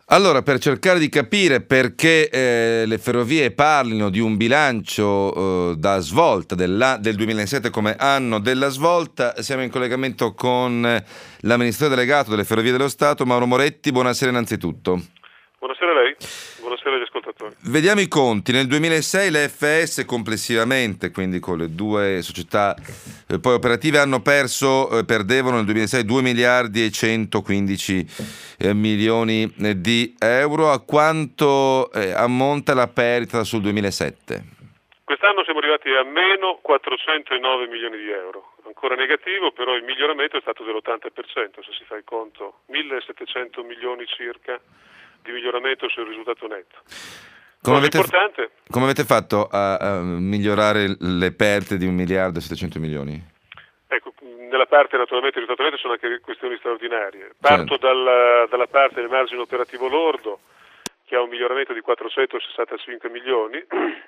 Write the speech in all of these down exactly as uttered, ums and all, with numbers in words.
Allora, per cercare di capire perché eh, le ferrovie parlino di un bilancio eh, da svolta della- del duemilasette come anno della svolta, siamo in collegamento con eh, l'amministratore delegato delle Ferrovie dello Stato, Mauro Moretti. Buonasera innanzitutto. Buonasera a lei, buonasera agli ascoltatori. Vediamo i conti. Nel duemilasei le F S complessivamente, quindi con le due società eh, poi operative, hanno perso, eh, perdevano nel duemilasei due miliardi e centoquindici eh, milioni eh, di euro. A quanto eh, ammonta la perdita sul duemilasette? Quest'anno siamo arrivati a meno quattrocentonove milioni di euro, ancora negativo, però il miglioramento è stato dell'ottanta per cento, se si fa il conto, millesettecento milioni circa di miglioramento sul risultato netto. Come Cosa avete, importante? come avete fatto a, a migliorare le perdite di un miliardo e settecento milioni? Ecco, nella parte naturalmente del risultato netto sono anche questioni straordinarie. Parto Certo. dalla, dalla parte del margine operativo lordo, che ha un miglioramento di quattrocentosessantacinque milioni,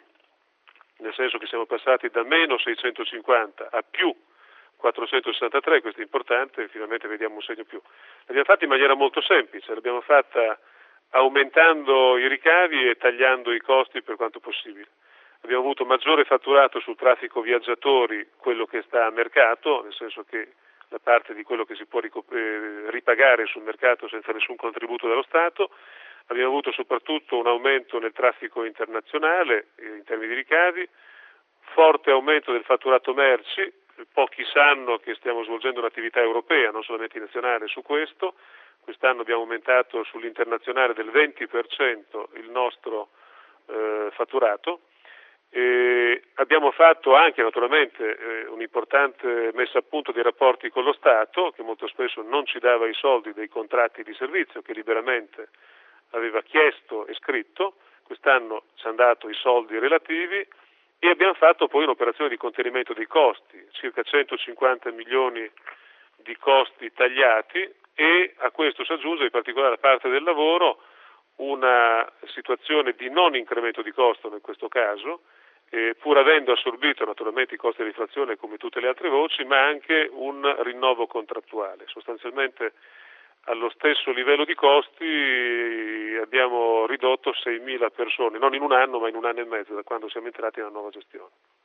nel senso che siamo passati da meno seicentocinquanta a più quattrocentosessantatré, questo è importante, finalmente vediamo un segno più. L'abbiamo fatta in maniera molto semplice, l'abbiamo fatta aumentando i ricavi e tagliando i costi per quanto possibile. Abbiamo avuto maggiore fatturato sul traffico viaggiatori, quello che sta a mercato, nel senso che la parte di quello che si può ripagare sul mercato senza nessun contributo dallo Stato. Abbiamo avuto soprattutto un aumento nel traffico internazionale in termini di ricavi, forte aumento del fatturato merci, pochi sanno che stiamo svolgendo un'attività europea, non solamente nazionale su questo. Quest'anno abbiamo aumentato sull'internazionale del venti per cento il nostro eh, fatturato. E abbiamo fatto anche naturalmente eh, un'importante messa a punto dei rapporti con lo Stato, che molto spesso non ci dava i soldi dei contratti di servizio che liberamente aveva chiesto e scritto. Quest'anno ci hanno dato i soldi relativi e abbiamo fatto poi un'operazione di contenimento dei costi, circa centocinquanta milioni di costi tagliati, e a questo si aggiunge in particolare la parte del lavoro una situazione di non incremento di costo in questo caso, eh, pur avendo assorbito naturalmente i costi dell'inflazione come tutte le altre voci, ma anche un rinnovo contrattuale. Sostanzialmente allo stesso livello di costi abbiamo ridotto seimila persone, non in un anno ma in un anno e mezzo da quando siamo entrati nella nuova gestione.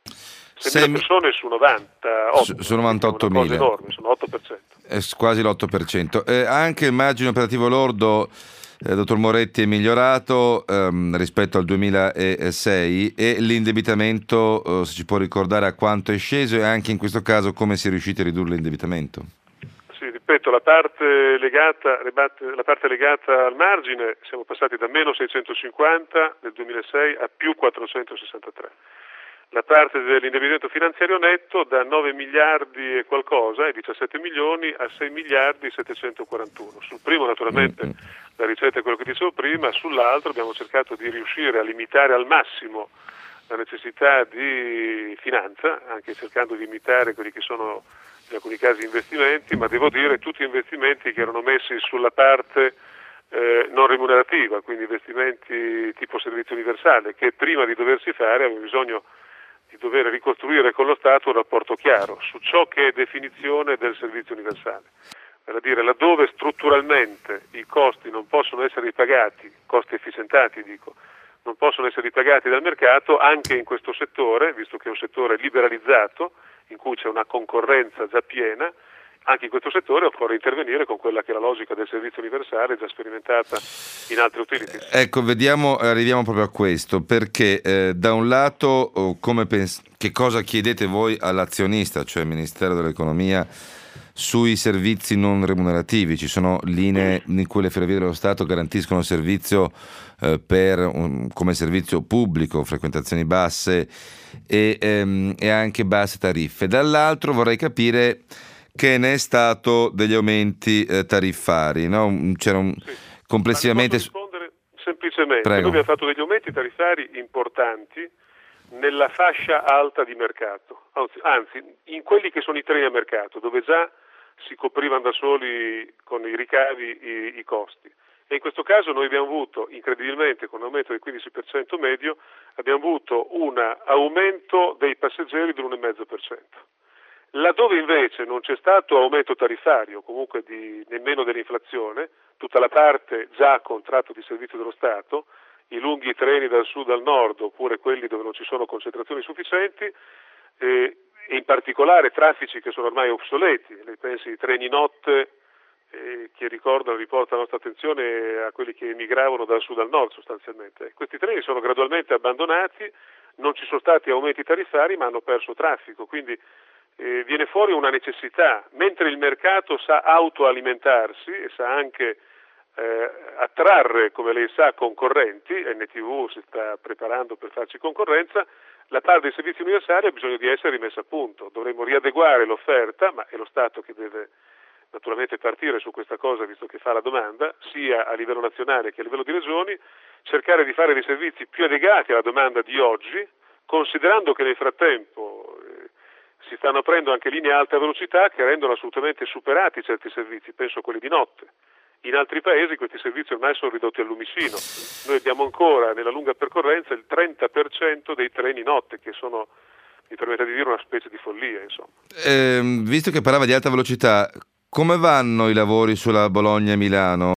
seimila persone su novantotto, su, su novantottomila, è una cosa enorme, sono otto per cento. È quasi l'otto per cento. Eh, anche il margine operativo lordo, eh, dottor Moretti, è migliorato ehm, rispetto al duemilasei, e l'indebitamento, eh, se ci può ricordare a quanto è sceso, e anche in questo caso come si è riusciti a ridurre l'indebitamento? Sì, ripeto, la parte legata, la parte legata al margine, siamo passati da meno seicentocinquanta nel duemilasei a più quattrocentosessantatré. La parte dell'indebitamento finanziario netto da nove miliardi e qualcosa, e diciassette milioni, a sei miliardi e settecentoquarantuno. Sul primo naturalmente la ricetta è quello che dicevo prima, sull'altro abbiamo cercato di riuscire a limitare al massimo la necessità di finanza, anche cercando di imitare quelli che sono in alcuni casi investimenti, ma devo dire tutti investimenti che erano messi sulla parte eh, non remunerativa, quindi investimenti tipo servizio universale, che prima di doversi fare avevano bisogno di dover ricostruire con lo Stato un rapporto chiaro su ciò che è definizione del servizio universale. Vale a dire, laddove strutturalmente i costi non possono essere ripagati, costi efficientati dico, non possono essere ripagati dal mercato, anche in questo settore, visto che è un settore liberalizzato, in cui c'è una concorrenza già piena, anche in questo settore occorre intervenire con quella che è la logica del servizio universale già sperimentata in altre utilities. Ecco, vediamo, arriviamo proprio a questo, perché eh, da un lato oh, come pens- che cosa chiedete voi all'azionista, cioè il Ministero dell'Economia, sui servizi non remunerativi? Ci sono linee in cui le Ferrovie dello Stato garantiscono servizio eh, per un, come servizio pubblico, frequentazioni basse e, ehm, e anche basse tariffe. Dall'altro vorrei capire che ne è stato degli aumenti eh, tariffari, no? C'era un, sì. complessivamente. Posso rispondere semplicemente? Prego. Noi abbiamo fatto degli aumenti tariffari importanti nella fascia alta di mercato, anzi in quelli che sono i treni a mercato, dove già si coprivano da soli con i ricavi i, i costi. E in questo caso noi abbiamo avuto, incredibilmente, con un aumento del quindici per cento medio, abbiamo avuto un aumento dei passeggeri dell'uno virgola cinque per cento. Laddove invece non c'è stato aumento tariffario, comunque di, nemmeno dell'inflazione, tutta la parte già a contratto di servizio dello Stato, i lunghi treni dal sud al nord oppure quelli dove non ci sono concentrazioni sufficienti, eh, e in particolare traffici che sono ormai obsoleti, le pensi ai treni notte eh, che ricordano, riportano la nostra attenzione a quelli che emigravano dal sud al nord sostanzialmente. Questi treni sono gradualmente abbandonati, non ci sono stati aumenti tariffari ma hanno perso traffico, quindi eh, viene fuori una necessità, mentre il mercato sa autoalimentarsi e sa anche eh, attrarre, come lei sa, concorrenti, N T V si sta preparando per farci concorrenza, la parte dei servizi universali ha bisogno di essere rimessa a punto, dovremmo riadeguare l'offerta, ma è lo Stato che deve naturalmente partire su questa cosa visto che fa la domanda, sia a livello nazionale che a livello di regioni, cercare di fare dei servizi più adeguati alla domanda di oggi, considerando che nel frattempo eh, si stanno aprendo anche linee a alta velocità che rendono assolutamente superati certi servizi, penso a quelli di notte. In altri paesi questi servizi ormai sono ridotti al lumicino. Noi abbiamo ancora nella lunga percorrenza il trenta per cento dei treni notte, che sono, mi permette di dire, una specie di follia, insomma. Eh, visto che parlava di alta velocità, come vanno i lavori sulla Bologna-Milano?